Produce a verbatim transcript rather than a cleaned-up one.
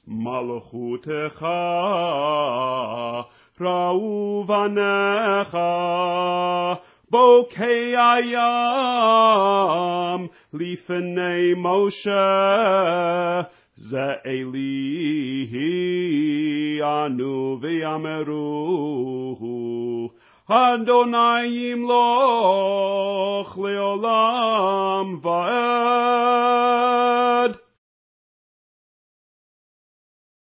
Malchutecha ra'u vanecha bokei ayam lifnei Moshe ze Elihi anu v'yameruhu Adonai yimloch leolam va'ed